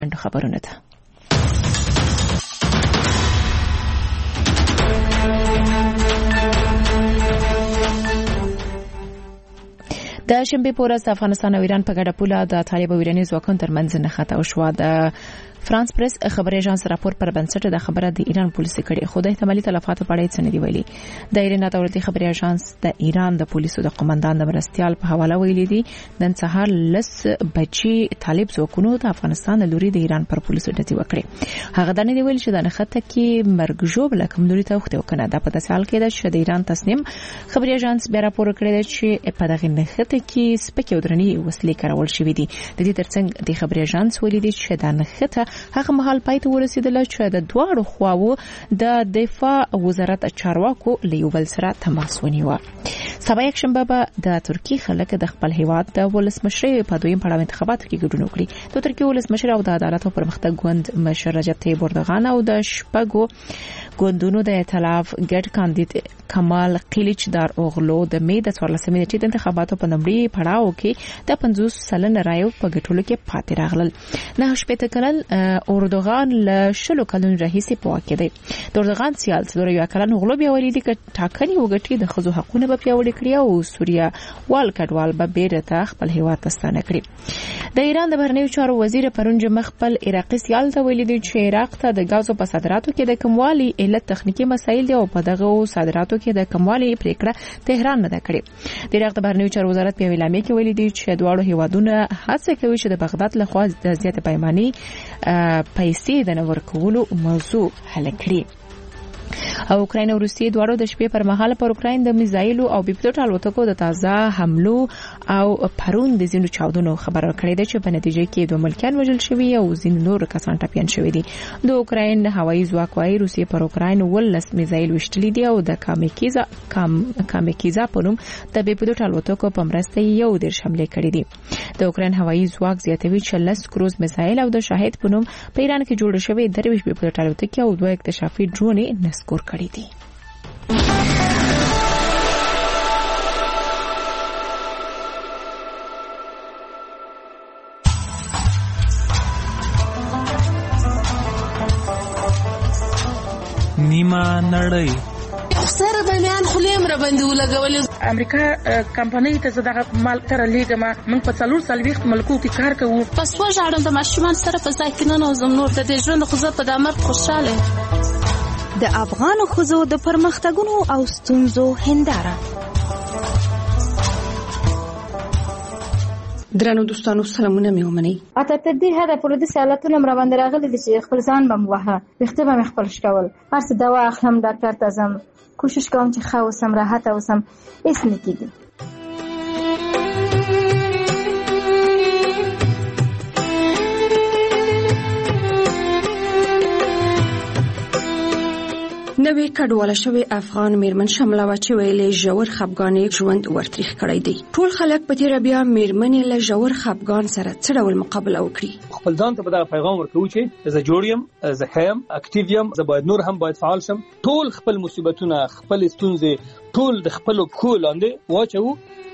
خبرونه ده. د شنبې په ورځ د افغانستان او ایران په ګډه پوله د طالب او ایراني ځواکونو ترمنځ نښته وشوه. د فرانس پریس خبري اژانس راپور پر بنسټ د خبره د ایران پولیسو کړي خو د احتمالي تلفاتو په اړه څه نه دی ویلي. د ایران دولتي خبري اژانس د ایران د پولیسو د قومندان د مرستيال په حواله ویلي دي نن سهار لس بچي طالب ځواکونو د افغانستان لوري د ایران پر پولیسو ډزې وکړي. هغه د نه ویل چې د نښته کې مرګ جوړ لکه لوري ته وخت وکنه د په تسال کې د ایران تصمیم خبري اژانس بیا راپور کړی چې په دغه نښته کې سپکې ودرنی وسلې کارول شوې دي. د دې ترڅنګ د خبري اژانس ویلي دي چې د نښته هغه مهال پای ته ورسېدل چې د دواړو خواو د دفاع وزارت چارواکو لیوبل سره تماس ونیو. سبا یک شنبه به د ترکی خلک د خپل هیواد د ولسمشر په دویم پړاو انتخاباتو کې ګډون وکړي. د ترکی ولسمشر او د عدالت او پرمختګ ګوند مشر رجب طیب اردوغان او د شپږو ګوندونو د ائتلاف ګډ کاندید کمال قلیچ دار اوغلو د می د 14 نیټې د انتخاباتو په لومړي پړاو کې د 50 سلنه رایو په ګټلو کې پاتې راغلل. نه شپته کلن اردوغان له شلو کلونو راهیسې په واکه دی. د اردوغان سیال څلور یو کلن اوغلو بیا ولیدي چې ټاکنې وګټي د خزو حقونه په پیاوړي کړی او سوریا وال کډوال به بیرته خپل هیواد ته ستانه کړي. د ایران د بهرنیو چارو وزیر پرون جمع خپل عراقي سیال ته ویلي چې عراق ته د غازو په صادراتو کې د کموالي علت تخنیکی مسایل دي او په دغه صادراتو کې د کموالي پریکړه تهران نه ده کړې. د عراق د بهرنیو چارو وزارت په اعلامیه کې ویلي چې دواړو هیوادونو هڅه کوي چې د بغداد لخوا د زیاتې پیماني پیسې د نور کولو موضوع حل کړي. او اوکراین او روسیې دواړو د شپې پر مهال پر اوکراین د میزایلو او بیپلوټ الوتکو د تازه حملو او پرون د زینو چاودنو خبر کړی دی چې په نتیجه کې دوه ملکان وژل شوي او زین نور کسان ټپيان شوي دي. د اوکراین هوایي ځواک وايي روسیې پر اوکراین ولس میزایل وشتلي دي او د کامیکیزا په نوم د بیپلوټ الوتکو په مرسته یو ډیر حمله کړې دي. د اوکراین هوایي ځواک زیاتوي چې لس کروز میزایل او د شاهد په نوم په ایران کې جوړ شوی درویش بیپلوټ الوتکې او دوه اکتشافي ډرون نسکور کړی دي. نیمه نړۍ سره بیان خلیم را باندې ولګولې. امریکا کمپنۍ ته زداغه مال تر لیګما من په 440 ملکو کې کار کوو. پس وژاړم د ماشومان سره په ځای کې نه نوزم نور د دې ژوند خو زه په دامر خوشاله. د افغان ښځو د پرمختګونو او ستونزو هنداره. درنو دوستانو سلامونه مې ومنئ. اته تر دې هدا پر دې سوالاتونه مر باندې راغلي دي چې خپل ځان بم وها وخته به خپل شکول هر څه دوا اخلم ډاکټر ته ځم کوشش کوم چې ښه اوسم راحت اوسم هیڅ نه کیږي. نوې کډواله شوی افغان میرمن شمله و چې ویلې ژور خپګانې ژوند ورتریخ کړی دی. ټول خلک په تیر بیا میرمنې له ژور خپګان سره څه ډول مقابله وکړي. خپل ځان ته دا پیغام ورکوي چې زه جوړ یم، زه خیم، اکټیو یم، زه باید نور هم باید فعال شم. ټول خپل مصیبتونه، خپل ستونزې ټول د خپل کول لاندې واچو.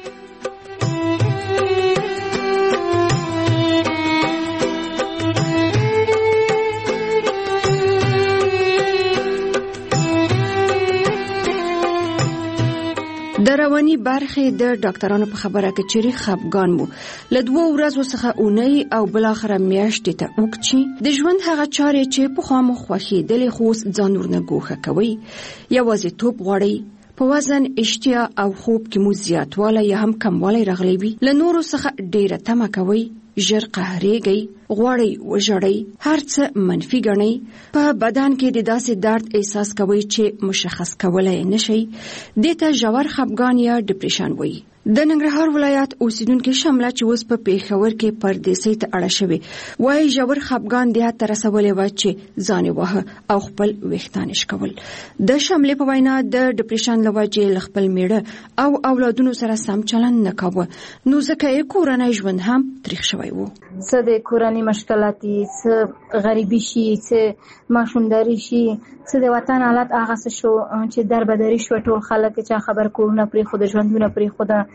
د رواني برخې د ډاکټرانو په خبره کې چې خپګان مو له 2 ورځې څخه اونۍ او بل اخره میاشتې ته وکړي. د ژوند هغه چارې چې په خامو خوخي د لخوس ځان ورنه ګوښه کوي. یوازې توپ غوړي په وزن، اشتیا او خوب کې مو زیاتوالی یا هم کموالی راغلی وي. له نورو څخه ډیره تمه کوي، ژر قهرېږي، غواړي وژړئ، هر څه منفي ګڼئ، په بدن کې د داسې درد احساس کوي چې مشخص کولای نشي. دې ته ژور خپګان یا ډیپریشن وایي. د ننګرهار ولایت اوسیدونکو شمله چې اوس په پیښور کې پردیسۍ ته اړه شوی وایي ژور خپګان دې ته رسولې و چې ځان وه او خپل وختان شکول. د شملې په وینا د ډیپریشن لوجې خپل میړه او اولادونو سره سم چلند نه کاوه، نو ځکه یې کورنۍ ژوند هم تریخ شوی وو. څه د کورنۍ مشکلاتي، څه غریبي شي، څه ماشومداري شي، څه د وطن حالت هغه څه شو چې دربدري شو. ټول خلک چې خبر کورونه پرې خود ژوندونه پرې خود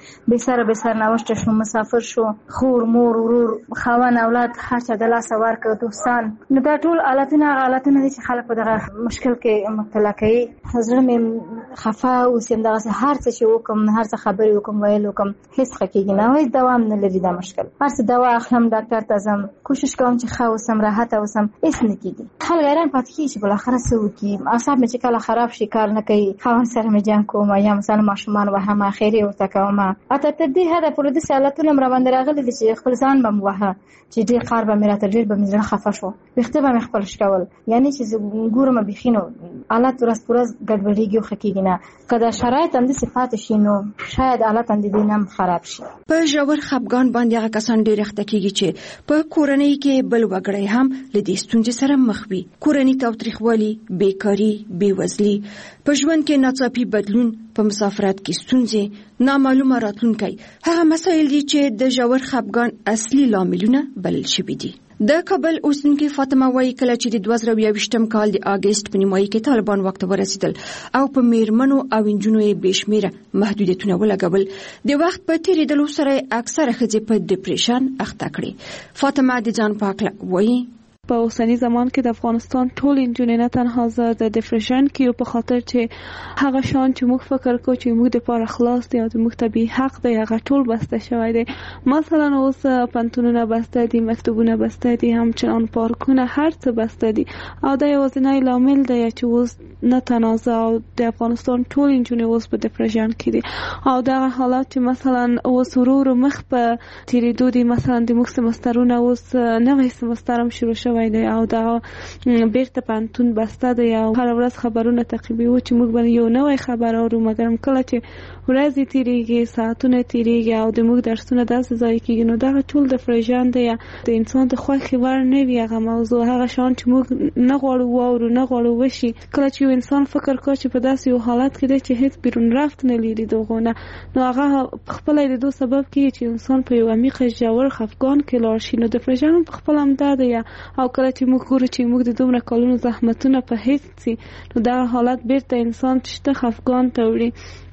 به سر نوشته شو، مسافر شو، خور مور ورور خاوند اولاد هر چا د لاس ورکړ، دوستان. نو دا ټول حالتونه دي چې خلک په دغه مشکل کې مبتلا کوي. زړه مې خفه اوسم، دغه هر څه چې وکم، هر څه خبرې وکم، ویل وکم، هیڅ خکېږي نه، هیڅ دوام نه لري دا مشکل. هر څه دوا اخلم، ډاکټر ته ځم، کوشش کوم چې ښه اوسم، راحت اوسم، هیڅ نه کېږي. خلک حیران پاتې کېږي چې بالاخره څه وکړي. اعصاب مې چې کله خراب شي کار نه کوي، خاوند سره مې جنګ کوم یا مثلا ماشومان وهم، خیرې ورته کوم. اته تر دې حده پورې داسې حالتونه مې راباندې راغلي دي چې خپل ځان به مې وهه چې ډېر قهر به مې راته، ډېر به مې زړه خفه شو، ویښته به مې خپل شکول. یعنې چې زه ګورم بیخي نو حالت ورځ په ورځ ګډوډېږي او ښه کېږي نه. که دا شرایط همداسې پاتې شي نو شاید حالت هم د دې نه خراب شي. په ژور خفګان باندې هغه کسان ډېر اخته کېږي چې په کورنۍ کې بل وګړی هم له دې ستونزې سره مخ وي. کورنۍ تاوتریخوالي، بیکاري، بېوزلي، په ژوند کې ناڅاپي بدلون، په مسافرت کې ستونزې، نامعلومه راتلونکی، هغه مسایل دي چې د ژور خفګان اصلي لاملونه بلل شوي دي. د کابل اوسیدونکې فاطمه وایي کله چې د 2022م کال د اګست په نیمایي کې طالبان واک ته ورسېدل او په میرمنو او نجونو یې بې شمېره محدودیتونه ولګول، د وخت په تېرېدلو سره اکثره ښځې په ډپریشن اخته کړې. فاطمه د ځان په هکله وایي په اوسنی زمان کې د افغانستان ټول انجونې نه تنها زه د ډپریشن کې او په خاطر چې هغه شان چې موږ فکر کوو چې موږ د پاره خلاص دی او د موږ طبيعي حق دی هغه ټول بسته شوی دی. مثلا اوس پنتونونه بسته دي، مکتوبونه بسته دي، همچنان پارکونه، هر څه بسته دي او دا یوازینی لامل دی چې اوس نه تنازع او د افغانستان ټول انجونې اوس په ډپریشن کې دي او دا حالات چې مثلا اوس ورو مخ په تیریدو دي. مثلا د موږ سمسترونه اوس نوې سمستر هم شروع شوی دی او دا بیرته پانتون بسته دی او هر ورځ خبرونه تعقیبوي چې موږ باندې یو نوې خبر اورو، مګر کله چې ورځې تیریږي، ساعتونه تیریږي او د موږ درسونه داسې ځای کېږي نو دا ټول ډپریشن دی. د انسان د خوښې وړ نه وي هغه موضوع، هغه شان چې موږ نه غواړو واورو، نه غواړو وشي. کله چې انسان فکر کوي چې په داسې یو حالت کې دی چې هیڅ بیرون رفت نه لري دغونه، نو هغه خپل د دوه سبب کېږي چې انسان په یو عمیق ژور خفګان کې لاړ شي. نو ډپریشن په خپل هم دا دی او کله چې موږ ګورو چې موږ د دومره کلونو زحمتونه په هیڅ سي نو دا حالت بیرته انسان چې خفګان ته وړي.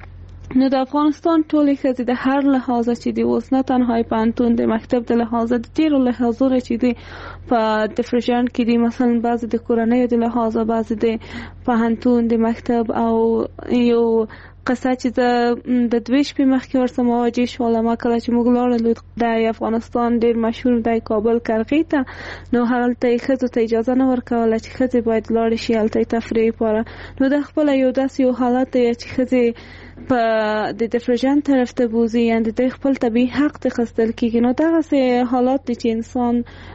نو د افغانستان ټولې ښځې د هر لحاظه چې دی اوس نه تنها پانتون د مکتب د لحاظه د ډېرو لحاظونو چې دی په ډپریشن کې دي، مثلا بعضې د کورنۍ د لحاظه، بعضې د پوهنتون د مکتب. او یو قصه چې د 2 شپې مخکې ورسره مواجه شوم، کله چې موږ لاړو د افغانستان ډېر مشهور د کابل کرغې ته، نو هلته ښځو ته اجازه نه ورکوله چې ښځې باید لاړې شي هلته تفریح لپاره. نو د خپل یو داسې یو حالت دی چې ښځې په د ډپریشن طرف ته بوزي، یعنې د خپل طبیعي حق ته خستل کېږي. نو دغسې حالات دي چې انسان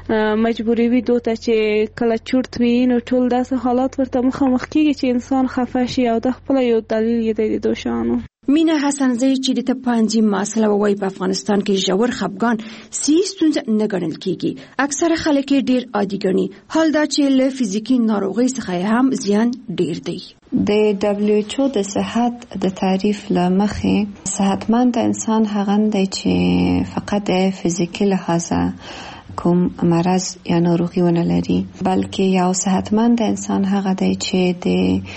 مجبوري وي دوته چې کله چورت وي نو ټول داسې حالات ورته مخامخ کېږي چې انسان خفه شي او د خپل یو دلیل یې دی د دوشانو. مینا حسنزی چې د تپانځي مسله وایي په افغانستان کې ژور خفګان سي ستونزه نه ګڼل کېږي، اکثره خلک ډېر عادي ګڼي، حال دا چې له فزیکي ناروغۍ څخه هم زیان ډېر دی. د WHO د صحت د تعریف لمخې صحتمند انسان هغه دی چې فقط د فزیکي لحاظه کوم مرض یا ناروغي ونه لري، بلکې یو صحتمند انسان هغه دی چې د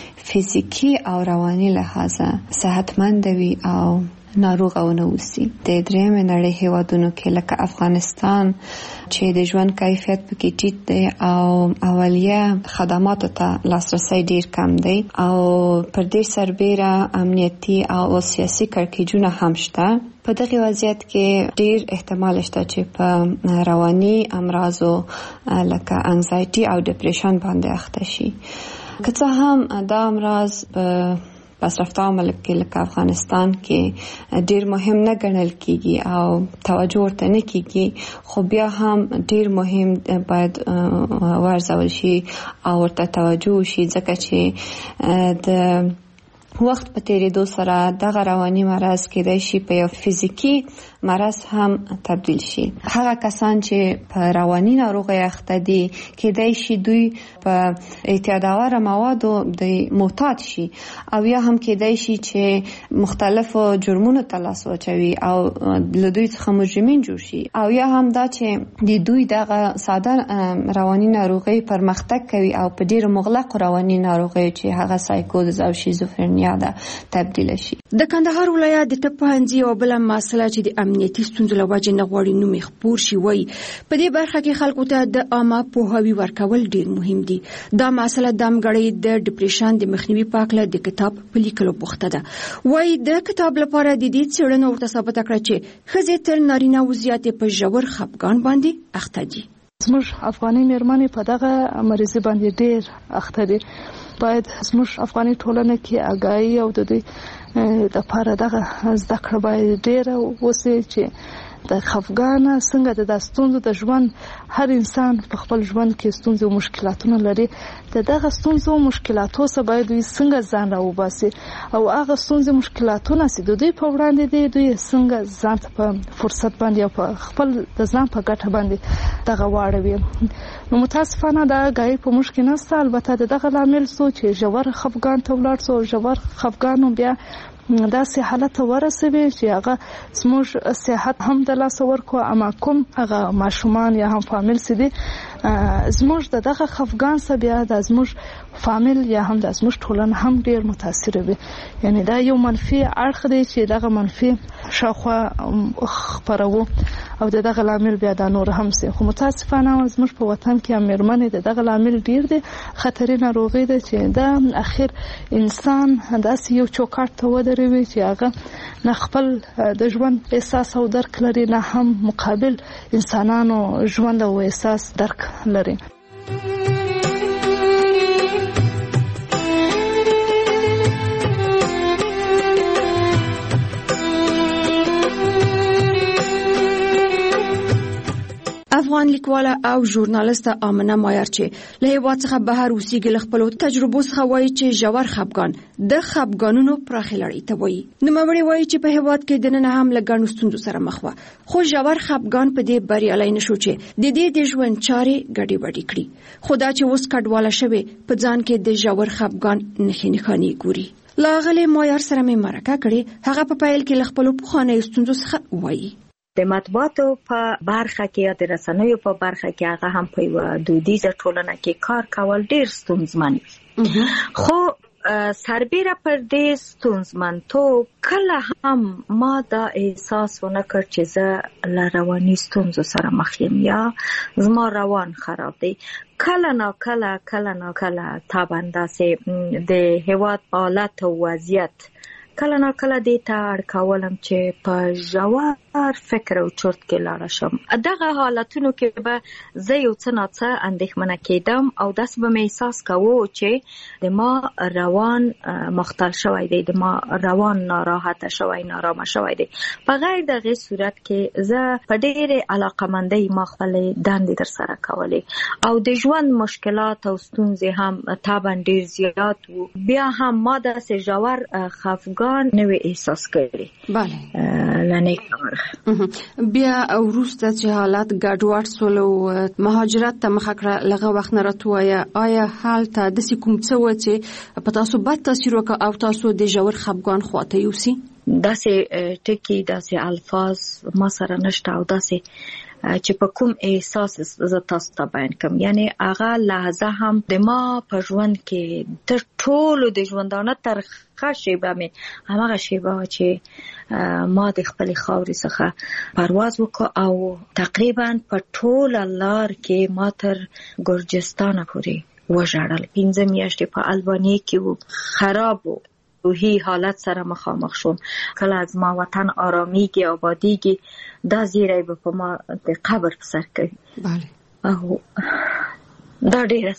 فزیکی او رواني لحاظه صحتمند وي او ناروغ او نه اوسي. د درېیم نړۍ هیوادونو کې لکه افغانستان چې د ژوند کیفیت پکې ټیټ دی او اولیه خدماتو ته لاسرسی ډیر کم دی او پر دې سربېره امنیتي او سیاسي کړکېچونه هم شته. په دغه وضعیت کې ډیر احتمال شته چې په رواني امراضو لکه انزایټي او ډپریشن باندې اخته شي. که څه هم دا امراض په پسرفته ملک کې لکه افغانستان کې ډیر مهم نه ګڼل کیږي او توجه ورته نه کیږي، خو بیا هم ډیر مهم باید ورزول شي او ورته توجه وشي، ځکه چې د وخت په تیریدو سره دغه رواني مرض کېدای شي په یو فزیکی مرض هم تبدیل شي. هغه کسان چې په رواني ناروغۍ اخته دي کېدای شي دوی په اعتیادآوره موادو د معتاد شي او یا هم کېدای شي چې مختلفو جرمونو ته لاس واچوي او له دوی څخه مجرمین جوړ شي، او یا هم دا چې د دوی دغه ساده رواني ناروغۍ پرمختګ کوي او په ډېر مغلق رواني ناروغۍ چې هغه سایکوز او شیزوفرنیا بیا دا تبدیل شي. د کندهار ولایت د پوهنځي او بل مسله چې د امنیتي ستونزو له وجې نه غواړي نوم خپور شي وایي په دې برخه کې خلکو ته د عامه پوهاوی ورکول ډیر مهم دي. دا مسله د امګړې د ډیپریشن د مخنیوي په اړه د کتاب په لیکلو بوخته ده. وایي د کتاب لپاره د دې څېړنه ورته ثابته کړه چې ښځې تر نارینه و زیاتې په ژور خفګان باندې اخته دي. زموږ افغاني مېرمنې په دغه مریضي باندې ډېر اخته دي. باید زموږ افغاني ټولنه کې آګاهي او د دې لپاره دغه زده کړه باید ډېره وسي چې د خفګان څنګه د ستونزو د ژوند هر انسان په خپل ژوند کې ستونزې او مشکلاتونه لري. د دغه ستونزو او مشکلاتو څخه باید دوی څنګه ځان راوباسي او هغه ستونزې مشکلاتونه چې د دوی په وړاندې دي دوی څنګه ځان ته په فرصت باندې او په خپل د ځان په ګټه باندې دغه واړوي. نو متاسفانه دا آګاهي په موږ کې نشته. البته دغه لامل څه چې ژور خفګان ته ولاړ شو. ژور خفګان بیا داسې حالت ته ورسوي چې هغه زموږ صحت هم د لاسه ورکړو. اما کوم هغه ماشومان یا هم فامیل چې دي زموږ دغه خفګان څخه بیا د زموږ فامیل یا هم د زموږ ټولنه هم ډیر متاثر وي. یعنی دا یو منفي اړخ دی چې دغه منفي شاوخوا خپرو او دغه لامل بیا د نور هم سي. خو متاسفانه زموږ په وطن کې مېرمنې دغه لامل ډیر دي. خطرې ناروغي ده چې دا اخر انسان داسې یو چوکاټ ته ودروي چې هغه نه خپل د ژوند احساس او درک لري نه هم مقابل انسانانو ژوند او احساس درک لري. افغان لیکواله او ژورنالیسته آمنه مایر چې له هېواد څخه بهر اوسېږي له خپلو تجربو څخه وایي چې ژور خفګان د خفګانونو پراخې لړۍ ته وایي. نوموړې وایي چې په هېواد کې دننه هم له ګڼو ستونزو سره مخ وه خو ژور خفګان په دې بریالی نه شو چې د دې د ژوند چارې ګډې وډې کړي. خو دا چې اوس کډواله شوې په ځان کې د ژور خفګان نښې نښانې ګوري. لاغلې مایر سره مې مرکه کړې. هغه په پیل کې له خپلو پخوانیو ستونزو څخه وایي. د مطبوعاتو په برخه کې یا د رسنیو په برخه کې هغه هم په یو دودیزه ټولنه کې کار کول ډیر ستونزمن وي. خو سربیره پر دې ستونزمنتوب کله هم ما دا احساس ونه کړ چې زه له رواني ستونزو سره مخ یم یا زما روان خراب دی. کله نا کله طبعا داسې د هېواد حالت او وضعیت کله نا کله دې ته اړ کولم چې په ژور فکر او چرت کې لاړه شم. دغه حالتونو کې به زه یو څه ناڅه اندېښمنه کېدم او داسې به مې احساس کوو چې د ما روان مختل شوی دی، د ما روان ناراحته شوی، نارامه شوی دی. په غیر دغه صورت کې زه په ډېرې علاقمندۍ ما خپلې دندې ترسره کولې او د ژوند مشکلات او ستونزې هم طبعا ډېر زیات وو. بیا هم ما داسې ژور خفګان نوې احساس کړی. بله لنی کار بیا وروسته چې حالات ګډوډ شول او مهاجرت ته مخه کړه لغه وخت نه راتویا آیا حالت داسې کوم څه و چې په تاسو بد تاثیر وکړ او تاسو د ژور خفګان خواته یوسي؟ داسې ټکي داسې الفاظ ما سره نشته او داسې چې په کوم احساس زه تاسو ته بیان کوم. یعنی هغه لحظه هم د ما په ژوند کې تر ټولو د ژوندانه ترخه شیبه مې هماغه شیبه چې ما د خپلې خاورې څخه پرواز وکړ او تقریبا په ټوله لار کې ما تر ګرجستانه پورې وژړل. 15 میاشتې په البانیې کې و، خراب و، روحي حالت سره مخامخ شوم. کله از ما وطن آرامیږي آبادیږي دا زیری به په ما د قبر په سر کوي. بله او دا ډیره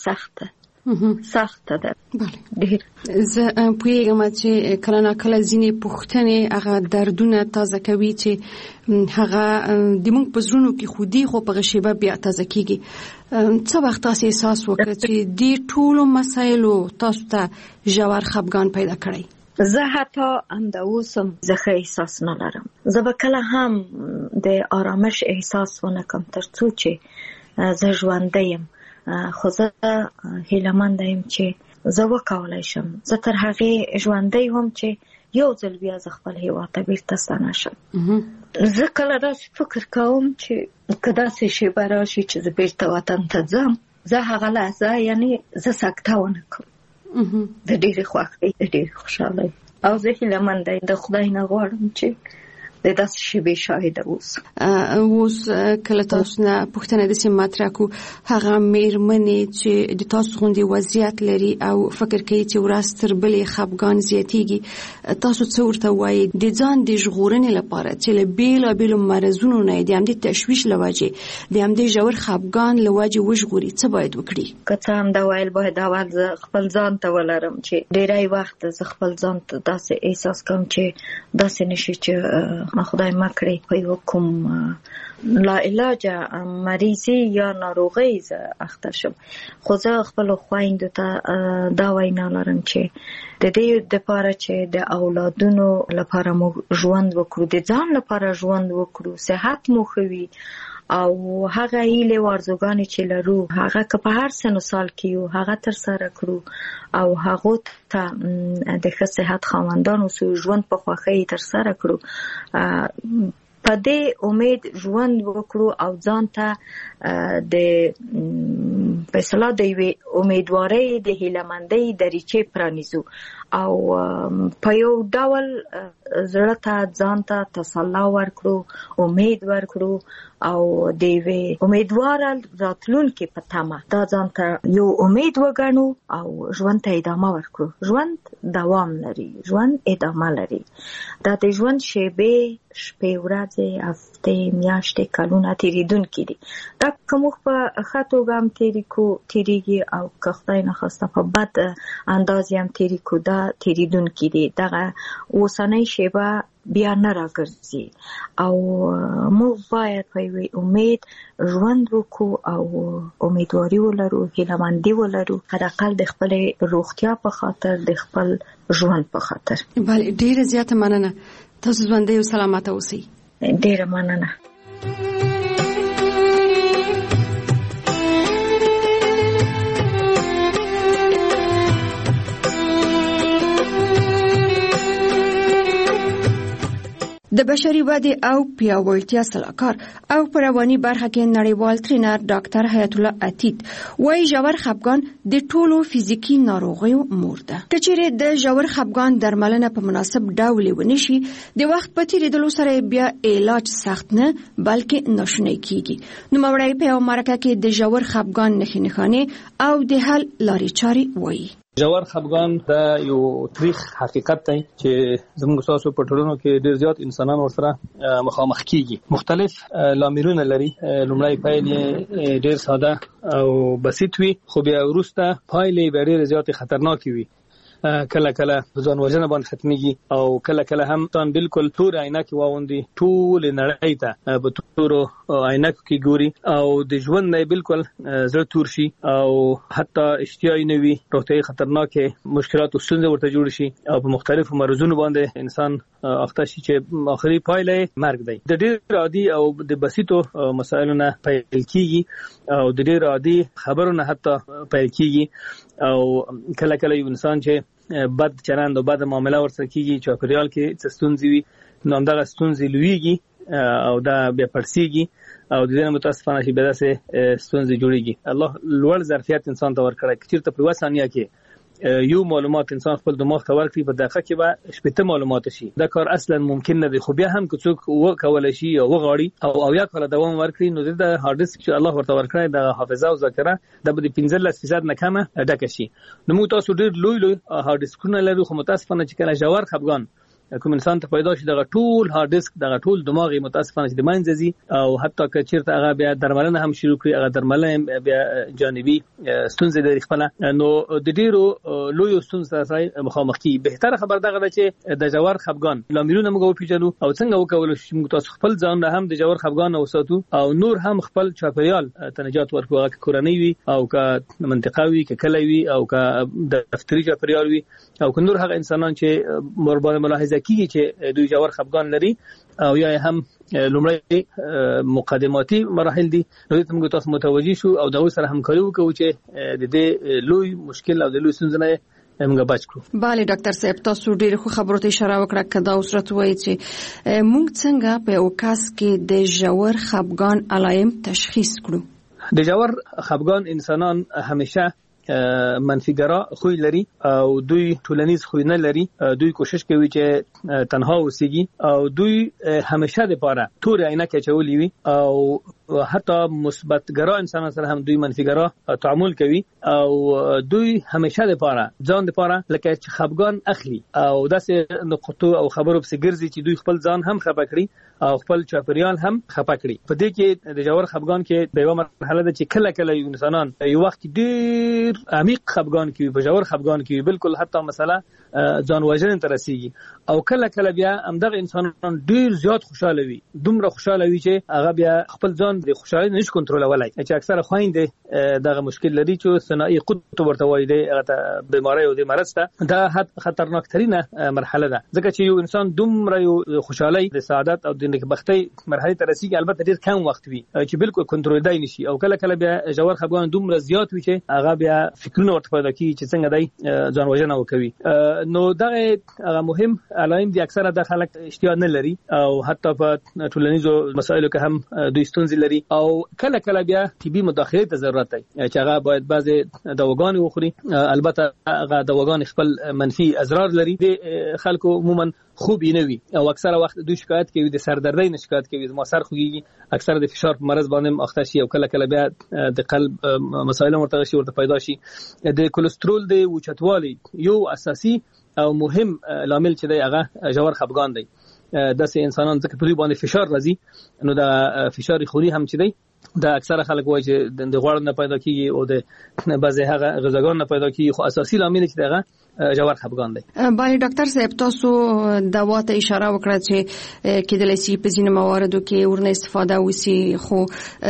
سخته ده. ډیر زه پوهیږم چې کله نه کله ځینې پوښتنې هغه دردونه تازه کوي چې هغه د موږ په زړونو کې خودي خو په غشیبه بیا تازه کیږي. څه وخت تاسو احساس وکړ چې دې ټولو مسایلو تاسو ته ژور خفګان پیدا کړی؟ زه حتی همدا اوس هم زه احساس نه لرم. زه به کله هم د آرامش احساس ونه کړم تر څو چې زه ژوندی یم. خو زه هیله‌منده یم چې زه وکولای شم. زه تر هغې ژوندی وم چې یو ځل بیا زه خپل هېواد ته بیرته ستنه شم. زه کله داسې فکر کوم چې که داسې شیبه راشي چې زه بیرته وطن ته ځم، زه هغه لحظه یعنی زه سکته ونه کړم. د ډېرې خوښۍ د ډېرې خوشحالۍ او زه هیله منده د خدای نه غواړم چې د داسې شیبې شاهده اوس کله تاسو نه پوښتنه د سیم مطرح کو هغه میرمنې چې د تاسو غوندي وضعیت لري او فکر کوي چې ورځ تر بلې خپګان زیاتیږي تاسو څه ورته وایي د ځان د ژغورنې لپاره چې له بیلابیلو مرزونو نه د همدې تشویش له وجې د همدې ژور خپګان له وجې وژغوري څه باید وکړي که څه هم دا ویل باید اول زه خپل ځان ته ولرم چې ډېری وخت زه خپل ځان ته داسې احساس کوم چې داسې نشي چې خدای مکړي په یو کوم لا علاجه مریضي یا ناروغي زه اخته شم خو زه خپل خویندو ته دا وینا لرم چې د دې لپاره چې د اولادونو لپاره مو ژوند وکړو د ځان لپاره ژوند وکړو صحت مو ښه وي او هغه هیله ورزګانی چې لرو هغه که په هر سن سال کې یو هغه تر سره کړو او هغه ته د ښه صحت خاوندانو سو ژوند په خوښۍ تر سره کړو په دې امید ژوند وکړو او ځان ته د فیصله د امیدوارۍ د هیلمندۍ دریچې پرانیزو او په یو ډول زړه ته ځان ته تسلا ورکړو امید ورکړو او د امیدوار راتلونکي په تمه دا ځان ته یو امید وګڼو او ژوند ته ادامه ورکړو ژوند دوام لري ژوند ادامه لري دا د ژوند شیبې شپې ورځې هفتې میاشتې کلونه تیریدونکي دي دا کوم په ښه توګه هم تیریږي او که خدای نخواسته په بد انداز هم تیریږي دا تیریدونکي دي دغه اوسنۍ شیبه بیا نه راګرځي او موږ باید په امید ژوند وکړو او امیدواري ولرو هیلهمندي ولرو حداقل د خپل روغتیا په خاطر د خپل ژوند په خاطر بله ډیره زیاته مننه تاسو ژوندۍ او سلامته اوسئ ډیره مننه د بشري ودې او پیاوړتیا سلاکار او په رواني برخه کې نړیوال ټرینر ډاکټر حیات الله عتیق وايي ژور خپګان د ټولو فزیکی ناروغیو مور ده. کچېرې د ژور خپګان درملنه په مناسب ډول ونشي د وخت په تیریدلو سره بیا علاج سخت نه بلکې ناشونی کیږي. نو مورای په امریکا کې د ژور خپګان نښې او د حل لارې چارې وایي. ژور خپګان دا یو تاریخ حقیقت دی چې زموږ تاسو په ټولنو کې ډیر زیات انسانان ورسره مخامخ کیږي مختلف لاملونه لري لومړی پایلې ډیر ساده او بسيط وي خو بیا وروسته پایلې ډیر زیات خطرناک وي کله کله ځان وژنه باندې ختميږي او کله کله هم تان بالکل تور عینکې واوندي ټول نړۍ ته په تور عینکو کې ګوري او د ژوند نه بالکل زړه تور شي او حتی اشتیاي نه وي روغتي خطرناکه مشکلات او ستونزې ورته جوړ شي او په مختلفو مرزونو باندې انسان اخته شي چې اخري پایله مرګ دی. د ډېر عادي او د بسيطو مسایلو نه پیل کیږي او د ډېر عادي خبرونه حتی پیل کیږي او کله کله یو انسان چې بد چلند او بد معامله ورسره کیږي چې چاپیریال کې ستونزې وي نو همدغه ستونزې لویږي او دا بیا پړسیږي او د دې متاسفانه چې بیا داسې ستونزې جوړیږي. الله لوړ ظرفیت انسان ته ورکړی چې په وسانیا کې یو معلومات انسان خپل دماغ ته ورکړي په دقیقه کې به شپږ معلومات شي دا کار اصلا ممکن نه دی خو بیا هم که څوک وکولای شي او وغواړي او یا کله دوام ورکړي نو د هارد ډیسک چې الله ورته ورکړي د حافظه او ذاکره د 15% نه کمه ډکه شي. نو موږ تاسو ډیر لوی هارد ډیسکونه لرو خو متاسفانه چې کله ژور خپګان کوم انسان ته پیدا شي دغه ټول هارد ډیسک دغه ټول دماغي متاسفانه چې د منځي او حتی که چیرته هغه بیا درملنه هم شروع کړي هغه درملنه بیا جانبي ستونزې لري خپل نو د ډیرو لوی ستونزې سره مخامخ کی. بهتره خبر دغه ده چې د ژور خپګان لاملونه موږ وپیژنو او څنګه وکول شي موږ تاسو خپل ځان هم د ژور خپګان اوساتو او نور هم خپل چاپیریال ته نجات ورکوو که کورنۍ وي او که منطقه وي که کلی وي او که دفتري چاپیریال وي او که نور هغه انسانان چې مربوطه ملاحظه کیږي چې دوی ژور خپګان لري او یا هم لومړی مقدماتي مراحل دي نو موږ تاسو متوجي شو او دا سره همکاري وکړو چې د دې لوی مشکل او د لوی ستونزې نه موږ بچ کړو. bale ډاکټر صاحب تاسو ډېر خو خبرو ته اشاره وکړه کدا اوس راځوي چې موږ څنګه په اوکاس کې د ژور خپګان علایم تشخیص کړو. د ژور خپګان انسانان همیشه منفیګرا خوی لري او دوی ټولنیز خوی نه لري. دوی کوشش کوي چې تنها اوسېږي او دوی همیشه د پاره تور عینکه چولې وي او حتی مثبتګرا انسان سره هم دوی منفیګرا تعامل کوي او دوی همیشه د پاره ځان د پاره لکه چې خفګان اخلي او داسې نقطو او خبرو په ګرځي چې دوی خپل ځان هم خپه کړي او خپل چاپیریال هم خپه کړي. په دې کې د جوړ خفګان کې د یو مرحله ده چې کله کله انسانان یو وخت ډیر عمیق خفګان کوي، په جوړ خفګان کوي، بالکل حتی مثلا ځان وژنې ته رسیږي او کله کله بیا همدغه انسانان ډیر زیات خوشاله وي، دومره خوشاله وي چې هغه بیا خپل ځان د خوشالۍ نشي کنټرولولای. چې اکثره خويندې دغه مشکل لري چې ثنائي قطب ورته وایي د بیماری او د مرض ته دا خطرناک ترينه مرحله ده، ځکه چې یو انسان دومره یو خوشالۍ د سعادت او د نیکبختۍ مرحله ته رسیږي البته ډیر کم وخت وي چې بالکل کنټرولدای نشي او کله کله بیا جوړ خفګان دومره زیات وي چې هغه بیا فکرونه ورته پیدا کوي چې څنګه دای ځان وژنه وکوي. نو دغه مهم علائم دي اکثره د خلک اشتیا نه لري او حتی په ټولنیزو مسایلو کې هم دوی ستونزې لري او کله کله بیا طبي مداخله ته ضرورت دی چې هغه باید بعضي دواګانې وخوري. البته هغه دواګانې خپل منفي اضرار لري، د خلکو عموما خوب نه وي او اکثره وخت دوی شکایت کوي د سردردۍ نه شکایت کوي، ما سر خوږي، اکثره د فشار په مرض باندې اخته شي او کله کله بیا د قلب مسایل ورته پیدا شي. د کولېسترول د اوچتوالي یو اساسي او مهم لامل چې دی هغه جوړ خفګان دی. داسې انسانان ځکه په دوی باندې فشار راځي نو د فشار خوري هم چې دی دا اکثره خلک وایي چې د غوړ نه پیدا کیږي او د بعضی هغه غذاګان نه پیدا کیږي، خو اساسي لامل چې دغه جوړ خفګان دی. باندې ډاکټر صاحب تاسو دوا ته اشاره وکړه چې کېدلای شي په ځینو مواردو کې ورنه استفاده وسی، خو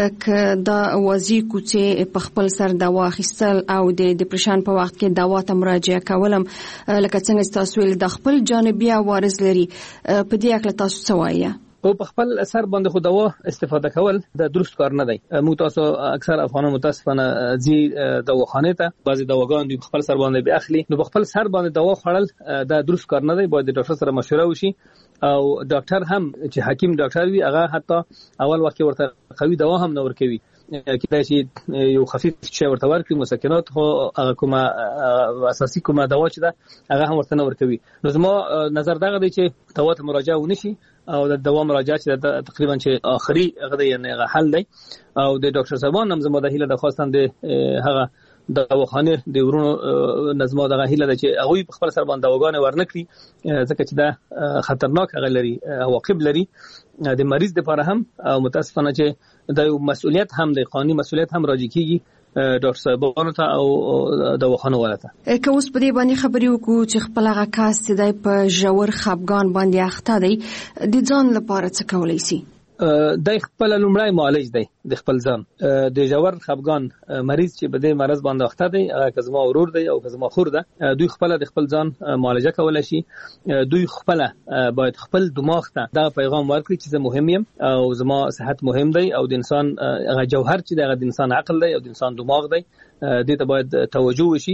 ک دا وازی کوڅه په خپل سر دوا اخیستل او د ډیپریشن په وخت کې دوا ته مراجعه کولم لکه څنګه تاسو ول د خپل جانبي عوارض لري، په دې اړه تاسو څه وایي؟ او په خپل اثر باندې خو دوا استفاده کول د درست کار نه دی. مو تاسو اکثر افغانان متاسفانه زی دواخانه ته بعضی دواګان د خپل سر باندې به اخلي، نو په خپل سر باندې دوا خوړل د درست کار نه دی. باید د ډاکټر سره مشوره وشي او ډاکټر هم چې حکیم ډاکټر وي هغه حتی اول وخت ورته قوي دوا هم نه ورکوي، کله چې یو خفیف شی ورته ورکړي مسکنات خو هغه کومه اساسي کومه دوا چې ده هغه هم ورته نه ورکوي. نو زما نظر دغه دی چې دوا ته مراجعه ونشي او د دوا مراجعه چې تقریبا چې اخري هغه یعنی حل دی او د ډاکټر صاحبان هم زما د هیله د خواستان د هغه دواخانه د ورونو نظم دغه هیله ده چې هغه په خپل سر باندې دواګانې ورنکړي ځکه چې دا خطرناک هغه لري عواقب لري د مریض لپاره هم او متاسفانه چې د مسؤلیت هم د قانوني مسؤلیت هم راځي کیږي ډاکټر صاحبانو ته او دواخانه ولته. که اوس په دې باندې خبرې وکړو چې خپل هغه کاس چې په ژور خفګان باندې اخته دی د ځان لپاره څه کولای شي؟ د خپل لومړی معالج دی د خپل ځان د جوړ خفګان مریض چې بده مرز باندې اخته دی هغه کزما ورور دی او کزما خور ده، دوی خپل د خپل ځان معالجه کولای شي. دوی خپل باید خپل دماغ ته دا پیغام ورکړي چې زه مهم یم او زما صحت مهم دی او د انسان هغه جوهر چې د انسان عقل دی او د انسان دماغ دی دې ته باید توجه وشي.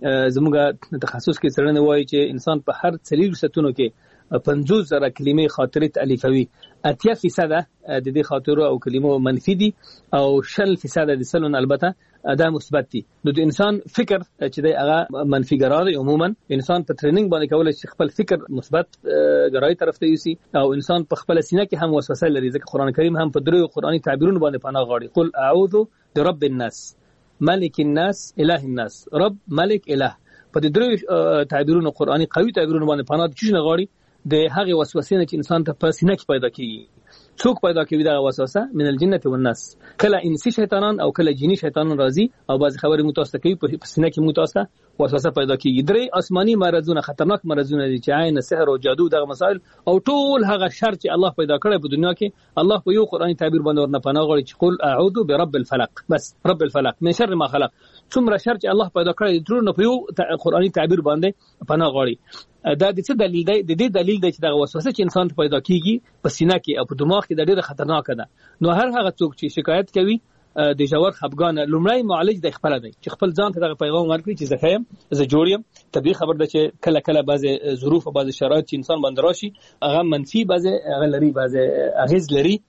زموږ تخصص کې څرنه وایي چې انسان په هر 3 ساعتونو کې 50,000 کلمې خاطرې تالیفوي، 80% د دې خاطرو او کلمو منفي دي او 60% د سلون البته دا مثبت دي. نو د انسان فکر چې دی هغه منفي ګرای عموما انسان په ټریننګ باندې کولای شي خپل فکر مثبت ګرای طرف ته یوسي او انسان په خپل سینه کې هم وسوسه لري، ځکه قران کریم هم په درو قرآني تعبیرونو باندې پناه غواړي. قل اعوذ برب الناس ملک الناس اله الناس رب ملک اله. په دې درو تعبیرونو قرآني قوي تعبیرونو باندې پناه چونه غواړي د هغه وسوسې نه چې انسان ته په سینه کې پیدا کیږي. څوک پیدا کوي دا وسوسه؟ من الجنه والناس. کله انسی شیطانان او کله جنی شیطانان راځي او بعض خبرې متوسط کوي په سینه کې متوسط وسوسه پیدا کیږي. درې آسماني مرزونه خطرناک مرزونه دي چې عین سحر او جادو دغه مسائل او ټول هغه شر چې الله پیدا کړی په دنیا کې الله په یو قرآني تعبیر باندې ورنه پناه غواړي چې قل اعوذ برب الفلق، بس رب الفلق من شر ما خلق. څومره شر چې الله پیدا کړی ټول په یو قرآني تعبیر باندې پناه غواړي. دا د څه دلیل دی؟ د دې دلیل دی چې دا وسوسه چې انسان ته پیدا کیږي په سینه کې او په دماغ کې د ډیره خطرناک ده. نو هر هغه څوک چې شکایت کوي د جوړ خفګان لومړی معالج د خپل دی چې خپل ځان ته د پیغام ورکړي چې زه خیم زه جوړ یم. طبيعي خبر ده چې کله کله بعضی ظروف او بعضی شرایط چې انسان باندې راشي هغه منفي بعضی هغه لري بعضی اغیز لري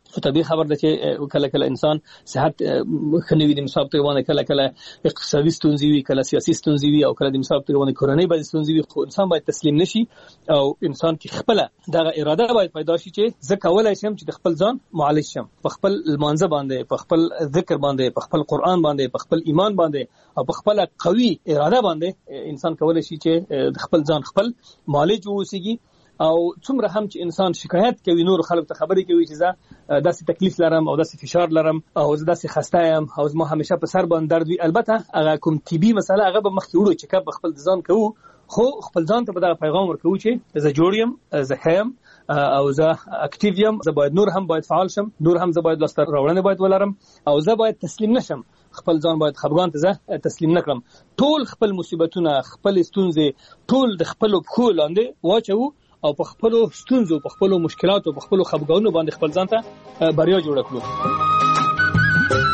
طبيعي خبر ده چې کله انسان صحت خنوي د مصاب ته باندې کله اقتصادي ستونزې وي کله سیاسي ستونزې وي او کله د مصاب ته باندې کورنۍ باندې ستونزې وي خو انسان باید تسلیم نشي او انسان کې خپل دغه اراده باید پیدا شي چې زه کولای شم چې د خپل ځان معالج شم په خپل المانزه باندې په خپل ذکر باندې په خپل قران باندې په خپل ایمان باندې او په خپل قوي اراده باندې انسان کولای شي چې د خپل ځان خپل معالج ووسیږي او څومره هم چې انسان شکایت کوي نور خلک ته خبرې کوي چې زه داسې تکلیف لرم او داسې فشار لرم او زه داسې خسته یم او زما همیشه په سر باندې درد وي البته هغه کوم طبي مسله هغه به مخکې وړو چې کب خپل ځان کوو خو خپل ځان ته به دا پیغام ورکوو چې زه جوړ یم زه خیم او زه اکټیو یم زه باید نور هم باید فعال شم نور هم زه باید لاسته راوړنې باید ولرم او زه باید تسلیم نشم خپل ځان باید خپګان ته زه تسلیم نکړم ټول خپل مصیبتونه خپل ستونزې ټول د خپل پخو لاندې واچو او په خپل ستونزو په خپل مشکلاتو په خپل خپګانونو باندې خپل ځان ته بریا جوړ کړو.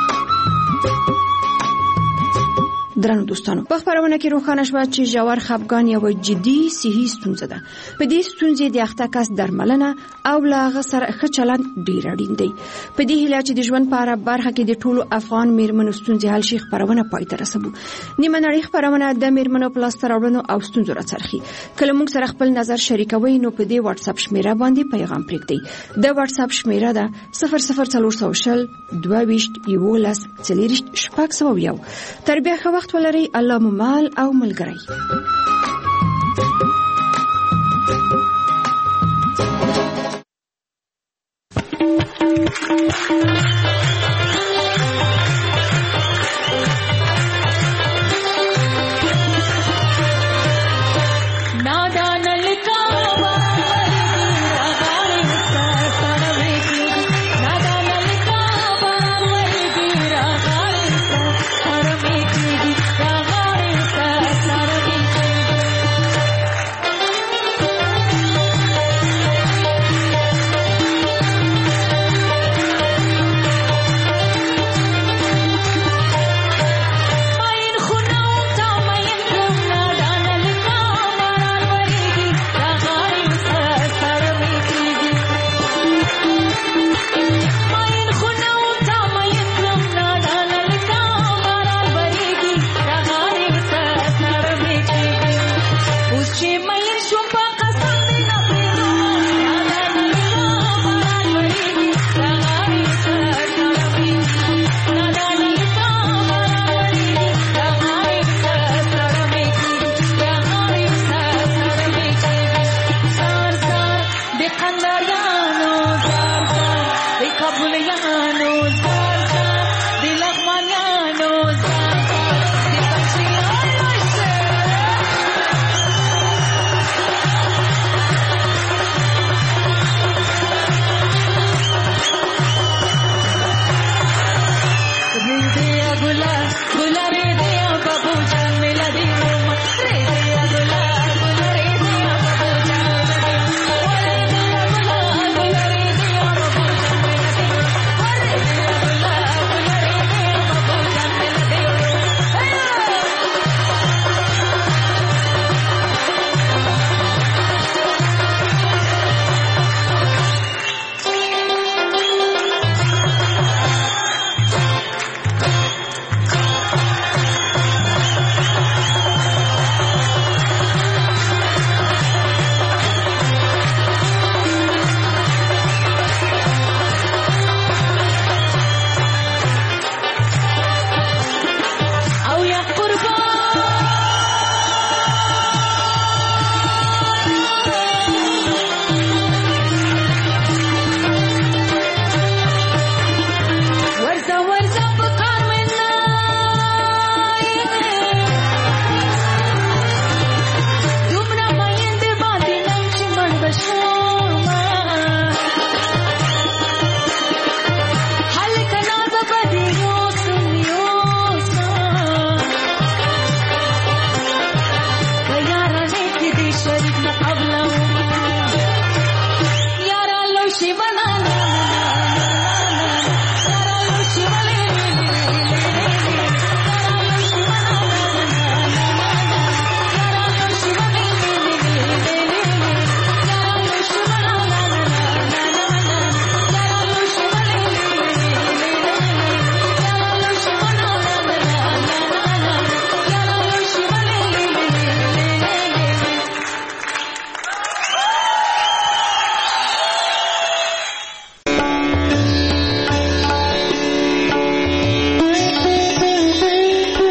درنو دوستانو په خبرونه کې روښانه شو چې ژور خپګان یو جدي صحي ستونزه ده. په دې ستونزې د اخته کس درملنه او لاغه سره ښه چلند ډیر اړین دی. په دې هیله چې د ژوند په اړه برخه کې د ټولو افغان میرمنو ستونزې حل شي خبرونه پای ته رسوو. نیمه نړۍ خبرونه د میرمنو په لاسته راوړنو او ستونزو راڅرخي. کله موږ سره خپل نظر شریکوي نو په دې واتس اپ شمیره باندې پیغام پرېږدئ. د واتس اپ شمیره ده 00400 22 11 40 شپږ سوه یو. تر بیا ښه وخت ولرئ. الله مو مال او ملګری.